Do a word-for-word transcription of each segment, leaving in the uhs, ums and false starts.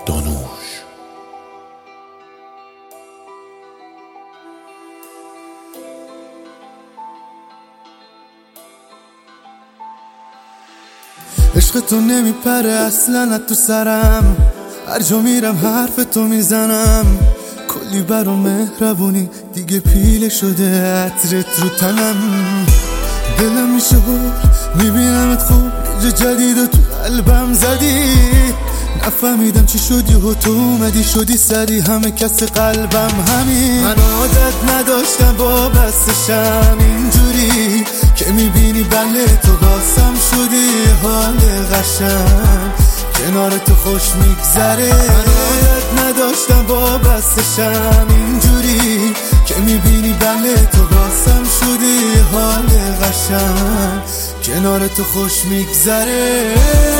دانوش. عشق تو نمیپره اصلا تو سرم، هر جا میرم حرف تو میزنم. کلی برام مهربونی دیگه پیله شده عطرت رو تنم. دلم میشه بر میبینمت خوب جا جدید و تو قلبم زدی. نفهمیدم چی شدی و تو اومدی شدی سری همه کس قلبم همین. من عادت نداشتم با بستشم اینجوری که میبینی بله تو باسم شدی حال قشنگ کنار تو خوش میگذره. من عادت نداشتم با بستشم اینجوری که میبینی بله تو باسم شدی حال قشنگ کنار تو خوش میگذره.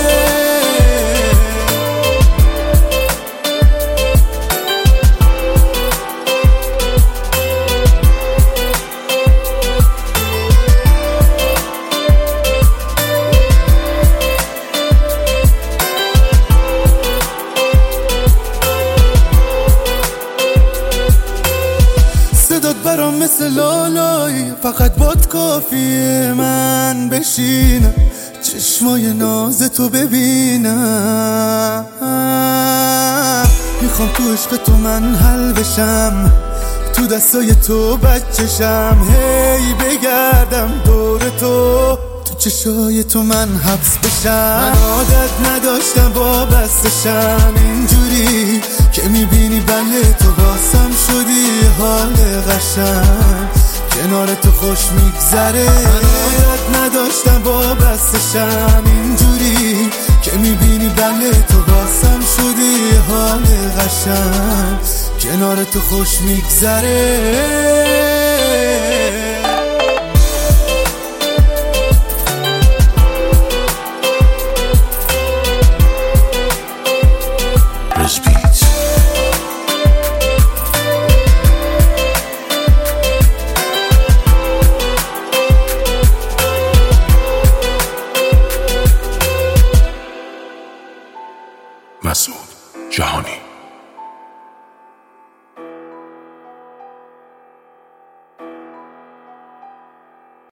صدات برام مثل لالایی فقط باد کافیه من بشینم چشمای ناز تو ببینم. میخوام تو عشق تو من حل بشم تو دستای تو بچشم هی بگردم دور تو تو چشای تو من حبس بشم. من عادت نداشتم با بستشم اینجوری که میبینی بله تو باسم شدی حال قشنگ کنار تو خوش میگذره. من عادت نداشتم با بستشم اینجوری که میبینی بله تو باسم شدی حال قشنگ کنار تو خوش میگذره. مسعود جهانی.